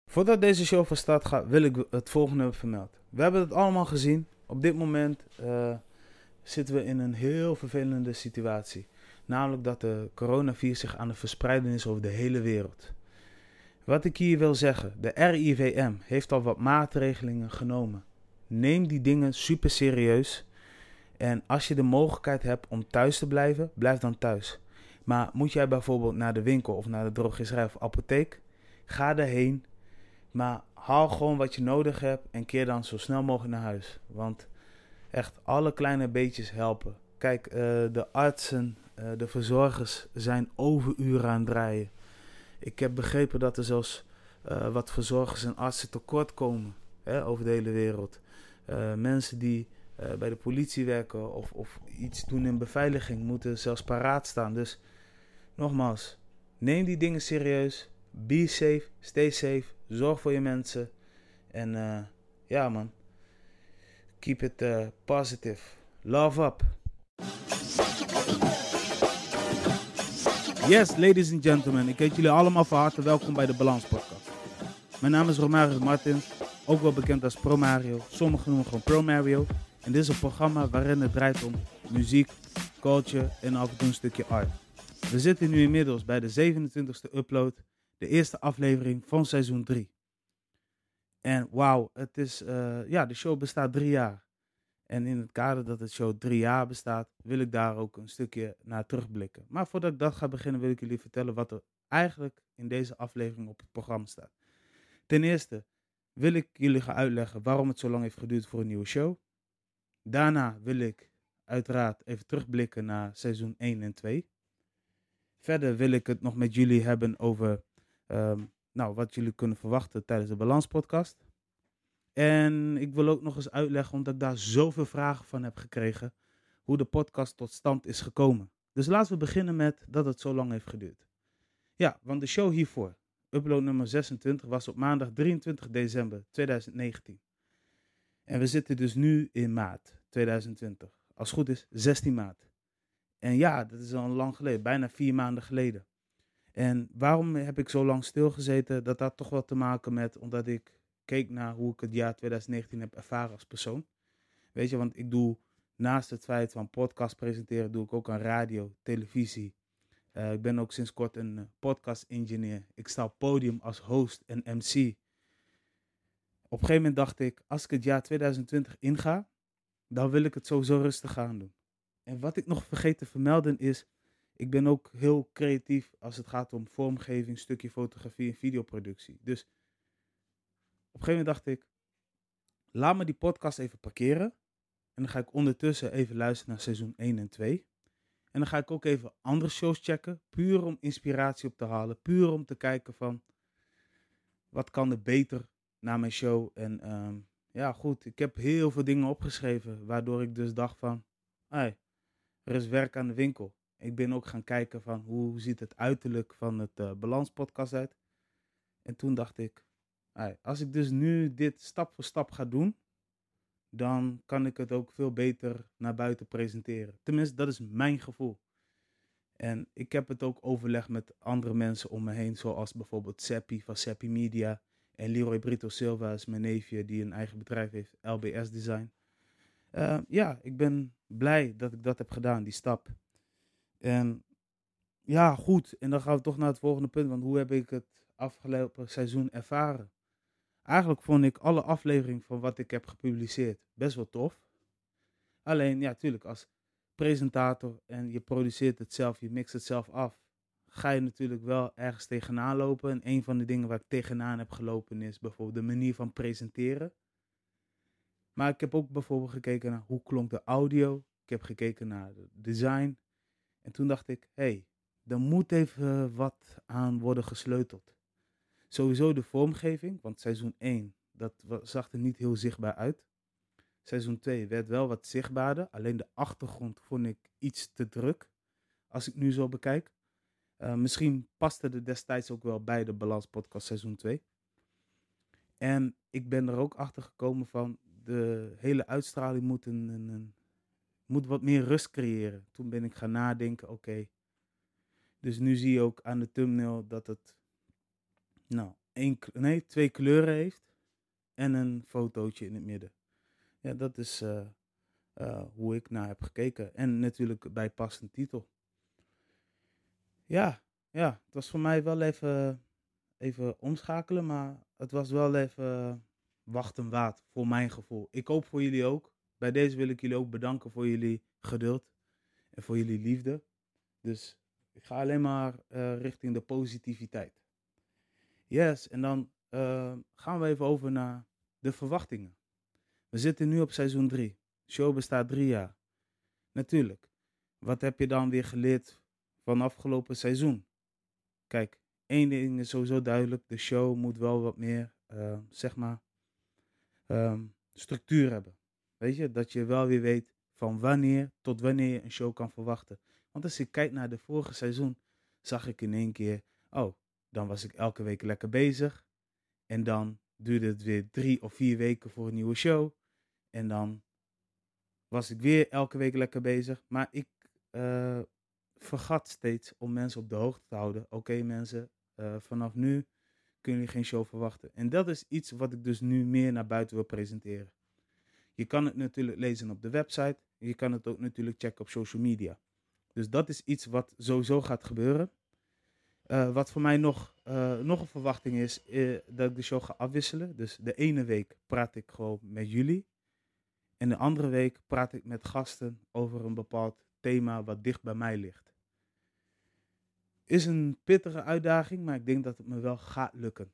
Voordat deze show van start gaat, wil ik het volgende vermelden. We hebben het allemaal gezien. Op dit moment zitten we in een heel vervelende situatie. Namelijk dat de coronavirus zich aan het verspreiden is over de hele wereld. Wat ik hier wil zeggen, de RIVM heeft al wat maatregelingen genomen. Neem die dingen super serieus. En als je de mogelijkheid hebt om thuis te blijven, blijf dan thuis. Maar moet jij bijvoorbeeld naar de winkel of naar de drogisterij of apotheek, ga daarheen. Maar haal gewoon wat je nodig hebt en keer dan zo snel mogelijk naar huis. Want echt alle kleine beetjes helpen. Kijk, de artsen, de verzorgers zijn overuren aan het draaien. Ik heb begrepen dat er zelfs wat verzorgers en artsen tekort komen over de hele wereld. Mensen die bij de politie werken of iets doen in beveiliging moeten zelfs paraat staan. Dus nogmaals, neem die dingen serieus. Be safe, stay safe, zorg voor je mensen. En ja man, keep it positive. Love up. Yes, ladies and gentlemen, ik heet jullie allemaal van harte welkom bij de Balans Podcast. Mijn naam is Romario Martins, ook wel bekend als Pro Mario. Sommigen noemen gewoon Pro Mario. En dit is een programma waarin het draait om muziek, culture en af en toe een stukje art. We zitten nu inmiddels bij de 27e upload, de eerste aflevering van seizoen 3. En wauw, het is, de show bestaat 3 jaar. En in het kader dat het show 3 jaar bestaat, wil ik daar ook een stukje naar terugblikken. Maar voordat ik dat ga beginnen, wil ik jullie vertellen wat er eigenlijk in deze aflevering op het programma staat. Ten eerste wil ik jullie gaan uitleggen waarom het zo lang heeft geduurd voor een nieuwe show. Daarna wil ik uiteraard even terugblikken naar seizoen 1 en 2. Verder wil ik het nog met jullie hebben over wat jullie kunnen verwachten tijdens de Balans Podcast. En ik wil ook nog eens uitleggen, omdat ik daar zoveel vragen van heb gekregen, hoe de podcast tot stand is gekomen. Dus laten we beginnen met dat het zo lang heeft geduurd. Ja, want de show hiervoor, upload nummer 26, was op maandag 23 december 2019. En we zitten dus nu in maart 2020. Als het goed is, 16 maart. En ja, dat is al lang geleden, bijna 4 maanden geleden. En waarom heb ik zo lang stilgezeten? Dat had toch wel te maken met, omdat ik keek naar hoe ik het jaar 2019 heb ervaren als persoon. Weet je, want ik doe naast het feit van podcast presenteren, doe ik ook aan radio, televisie. Ik ben ook sinds kort een podcast engineer. Ik sta op podium als host en MC. Op een gegeven moment dacht ik, als ik het jaar 2020 inga, dan wil ik het sowieso rustig gaan doen. En wat ik nog vergeet te vermelden is, ik ben ook heel creatief als het gaat om vormgeving, stukje fotografie en videoproductie. Dus op een gegeven moment dacht ik, laat me die podcast even parkeren. En dan ga ik ondertussen even luisteren naar seizoen 1 en 2. En dan ga ik ook even andere shows checken, puur om inspiratie op te halen. Puur om te kijken van, wat kan er beter na mijn show. En goed, ik heb heel veel dingen opgeschreven, waardoor ik dus dacht van, er is werk aan de winkel. Ik ben ook gaan kijken van, hoe ziet het uiterlijk van het Balans Podcast uit. En toen dacht ik, als ik dus nu dit stap voor stap ga doen, dan kan ik het ook veel beter naar buiten presenteren. Tenminste, dat is mijn gevoel. En ik heb het ook overlegd met andere mensen om me heen, zoals bijvoorbeeld Seppi van Seppi Media. En Leroy Brito Silva is mijn neefje die een eigen bedrijf heeft, LBS Design. Ik ben blij dat ik dat heb gedaan, die stap. En ja, goed. En dan gaan we toch naar het volgende punt, want hoe heb ik het afgelopen seizoen ervaren? Eigenlijk vond ik alle afleveringen van wat ik heb gepubliceerd best wel tof. Alleen, ja, tuurlijk, als presentator en je produceert het zelf, je mixt het zelf af, ga je natuurlijk wel ergens tegenaan lopen. En een van de dingen waar ik tegenaan heb gelopen is bijvoorbeeld de manier van presenteren. Maar ik heb ook bijvoorbeeld gekeken naar hoe klonk de audio. Ik heb gekeken naar het design. En toen dacht ik, er moet even wat aan worden gesleuteld. Sowieso de vormgeving, want seizoen 1, dat zag er niet heel zichtbaar uit. Seizoen 2 werd wel wat zichtbaarder, alleen de achtergrond vond ik iets te druk, als ik nu zo bekijk. Misschien paste het destijds ook wel bij de Balans Podcast seizoen 2. En ik ben er ook achter gekomen van, de hele uitstraling moet wat meer rust creëren. Toen ben ik gaan nadenken, Dus nu zie je ook aan de thumbnail dat het twee kleuren heeft en een fotootje in het midden. Ja, dat is hoe ik naar heb gekeken. En natuurlijk bijpassende titel. Ja, het was voor mij wel even omschakelen, maar het was wel even wachten waard voor mijn gevoel. Ik hoop voor jullie ook. Bij deze wil ik jullie ook bedanken voor jullie geduld en voor jullie liefde. Dus ik ga alleen maar richting de positiviteit. Yes, en dan gaan we even over naar de verwachtingen. We zitten nu op seizoen 3. De show bestaat 3 jaar. Natuurlijk, wat heb je dan weer geleerd van afgelopen seizoen? Kijk, één ding is sowieso duidelijk. De show moet wel wat meer, structuur hebben. Weet je, dat je wel weer weet van wanneer tot wanneer je een show kan verwachten. Want als ik kijk naar de vorige seizoen, zag ik in één keer, dan was ik elke week lekker bezig. En dan duurde het weer 3 of 4 weken voor een nieuwe show. En dan was ik weer elke week lekker bezig. Maar ik vergat steeds om mensen op de hoogte te houden. Oké, mensen, vanaf nu kunnen jullie geen show verwachten. En dat is iets wat ik dus nu meer naar buiten wil presenteren. Je kan het natuurlijk lezen op de website. Je kan het ook natuurlijk checken op social media. Dus dat is iets wat sowieso gaat gebeuren. Wat voor mij nog een verwachting is, dat ik de show ga afwisselen. Dus de ene week praat ik gewoon met jullie. En de andere week praat ik met gasten over een bepaald thema wat dicht bij mij ligt. Is een pittige uitdaging, maar ik denk dat het me wel gaat lukken.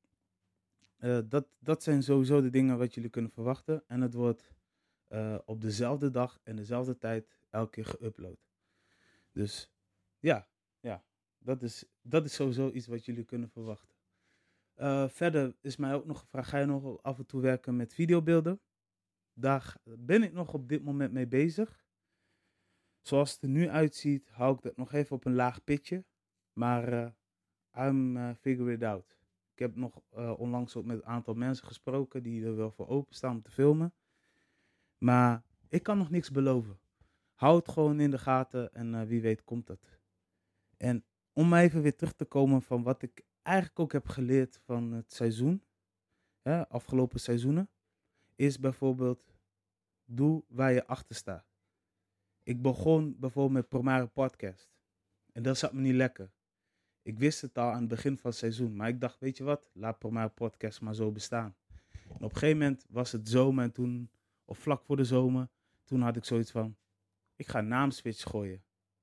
Dat zijn sowieso de dingen wat jullie kunnen verwachten. En het wordt op dezelfde dag en dezelfde tijd elke keer geüpload. Dus ja, dat is sowieso iets wat jullie kunnen verwachten. Verder is mij ook nog gevraagd, ga je nog af en toe werken met videobeelden? Daar ben ik nog op dit moment mee bezig. Zoals het er nu uitziet, hou ik dat nog even op een laag pitje. Maar I'm figure it out. Ik heb nog onlangs ook met een aantal mensen gesproken die er wel voor openstaan om te filmen. Maar ik kan nog niks beloven. Hou het gewoon in de gaten en wie weet komt het. En om even weer terug te komen van wat ik eigenlijk ook heb geleerd van het seizoen, afgelopen seizoenen, is bijvoorbeeld, doe waar je achter staat. Ik begon bijvoorbeeld met Promare Podcast. En dat zat me niet lekker. Ik wist het al aan het begin van het seizoen. Maar ik dacht, weet je wat, laat Promare Podcast maar zo bestaan. En op een gegeven moment was het zomer en toen, of vlak voor de zomer, toen had ik zoiets van, ik ga een naamswitch gooien.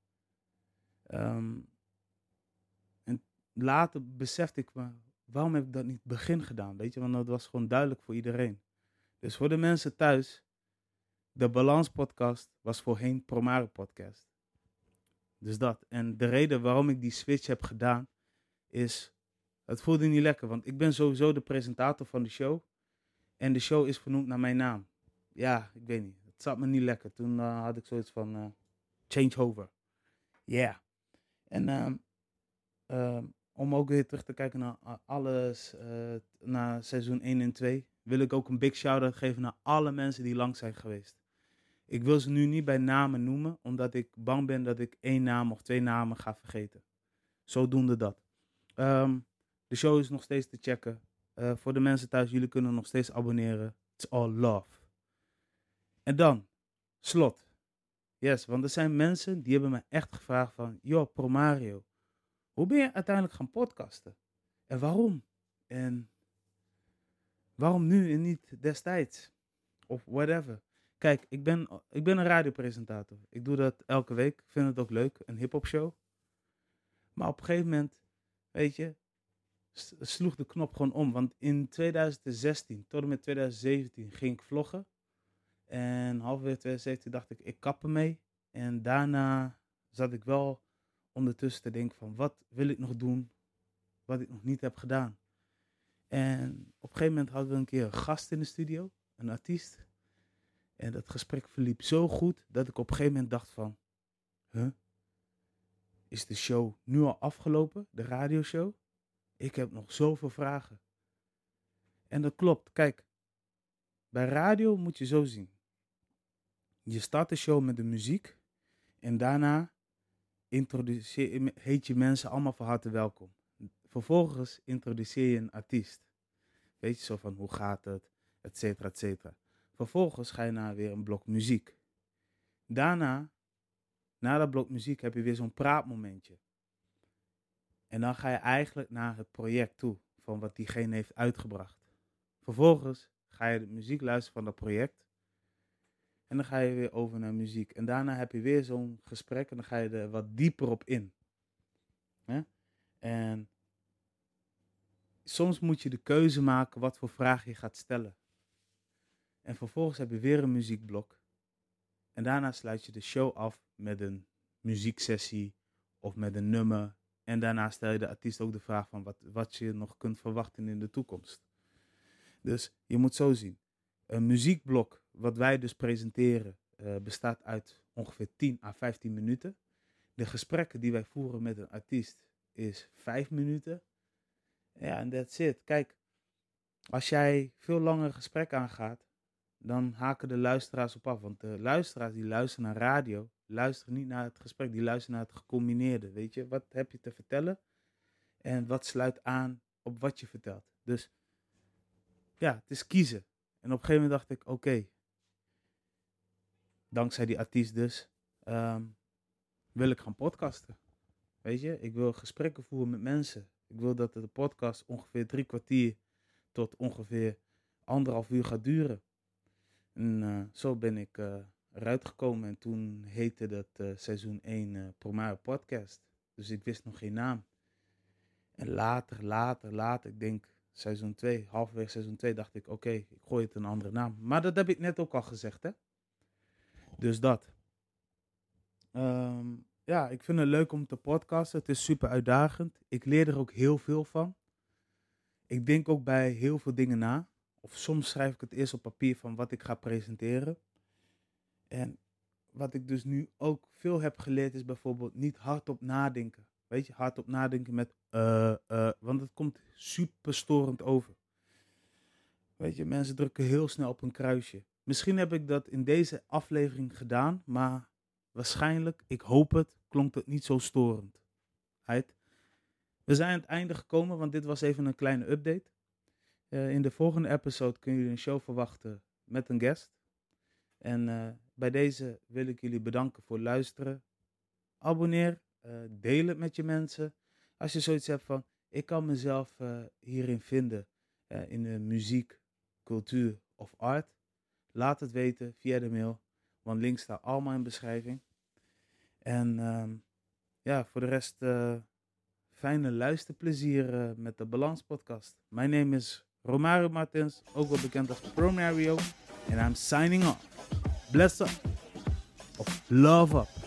En later besefte ik me, waarom heb ik dat niet begin gedaan? Weet je, want dat was gewoon duidelijk voor iedereen. Dus voor de mensen thuis, de Balans Podcast was voorheen Promare Podcast. Dus dat. En de reden waarom ik die switch heb gedaan, is, het voelde niet lekker. Want ik ben sowieso de presentator van de show. En de show is vernoemd naar mijn naam. Ja, ik weet niet. Het zat me niet lekker. Toen had ik zoiets van, change over. Yeah. En om ook weer terug te kijken naar alles, naar seizoen 1 en 2, wil ik ook een big shout-out geven naar alle mensen die lang zijn geweest. Ik wil ze nu niet bij namen noemen, omdat ik bang ben dat ik 1 naam of 2 namen ga vergeten. Zodoende dat. De show is nog steeds te checken. Voor de mensen thuis, jullie kunnen nog steeds abonneren. It's all love. En dan, slot. Yes, want er zijn mensen die hebben me echt gevraagd van, joh, Promario, hoe ben je uiteindelijk gaan podcasten? En waarom? En waarom nu en niet destijds? Of whatever. Kijk, ik ben een radiopresentator. Ik doe dat elke week. Ik vind het ook leuk, een hip-hop show. Maar op een gegeven moment, weet je, sloeg de knop gewoon om. Want in 2016 tot en met 2017 ging ik vloggen. En halverwege 2017 dacht ik kap ermee. En daarna zat ik wel ondertussen te denken van, wat wil ik nog doen wat ik nog niet heb gedaan. En op een gegeven moment hadden we een keer een gast in de studio, een artiest. En dat gesprek verliep zo goed dat ik op een gegeven moment dacht van, is de show nu al afgelopen, de radioshow? Ik heb nog zoveel vragen. En dat klopt, kijk, bij radio moet je zo zien. Je start de show met de muziek en daarna heet je mensen allemaal van harte welkom. vervolgens introduceer je een artiest. Weet je, zo van hoe gaat het, et cetera, et cetera. Vervolgens ga je naar weer een blok muziek. Daarna, na dat blok muziek, heb je weer zo'n praatmomentje. En dan ga je eigenlijk naar het project toe, van wat diegene heeft uitgebracht. Vervolgens ga je de muziek luisteren van dat project. En dan ga je weer over naar muziek. En daarna heb je weer zo'n gesprek en dan ga je er wat dieper op in. En soms moet je de keuze maken wat voor vraag je gaat stellen. En vervolgens heb je weer een muziekblok. En daarna sluit je de show af met een muzieksessie of met een nummer. En daarna stel je de artiest ook de vraag van wat je nog kunt verwachten in de toekomst. Dus je moet zo zien. Een muziekblok, wat wij dus presenteren, bestaat uit ongeveer 10 à 15 minuten. De gesprekken die wij voeren met een artiest is 5 minuten. Ja, en that's it. Kijk, als jij veel langer gesprek aangaat, dan haken de luisteraars op af. Want de luisteraars die luisteren naar radio, luisteren niet naar het gesprek, die luisteren naar het gecombineerde. Weet je, wat heb je te vertellen? En wat sluit aan op wat je vertelt. Dus ja, het is kiezen. En op een gegeven moment dacht ik, oké, dankzij die artiest dus, wil ik gaan podcasten. Weet je, ik wil gesprekken voeren met mensen. Ik wil dat de podcast ongeveer 3 kwartier tot ongeveer 1,5 uur gaat duren. En zo ben ik eruit gekomen en toen heette dat seizoen 1 Promario Podcast. Dus ik wist nog geen naam. En later, ik denk seizoen 2, halverwege seizoen 2 dacht ik, oké, ik gooi het een andere naam. Maar dat heb ik net ook al gezegd, hè. Dus dat. Ja, ik vind het leuk om te podcasten. Het is super uitdagend. Ik leer er ook heel veel van. Ik denk ook bij heel veel dingen na. Of soms schrijf ik het eerst op papier van wat ik ga presenteren. En wat ik dus nu ook veel heb geleerd is bijvoorbeeld niet hardop nadenken. Weet je, hardop nadenken met want het komt super storend over. Weet je, mensen drukken heel snel op een kruisje. Misschien heb ik dat in deze aflevering gedaan, maar waarschijnlijk, ik hoop het, klonk het niet zo storend. We zijn aan het einde gekomen, want dit was even een kleine update. In de volgende episode kunnen jullie een show verwachten met een guest. En bij deze wil ik jullie bedanken voor het luisteren. Abonneer, deel het met je mensen. Als je zoiets hebt van, ik kan mezelf hierin vinden, in de muziek, cultuur of art. Laat het weten via de mail, want links staan allemaal in de beschrijving. En ja, voor de rest fijne luisterplezier met de Balans Podcast. Mijn naam is Romario Martins, ook wel bekend als Promario. And I'm signing off. Bless up. Of love up.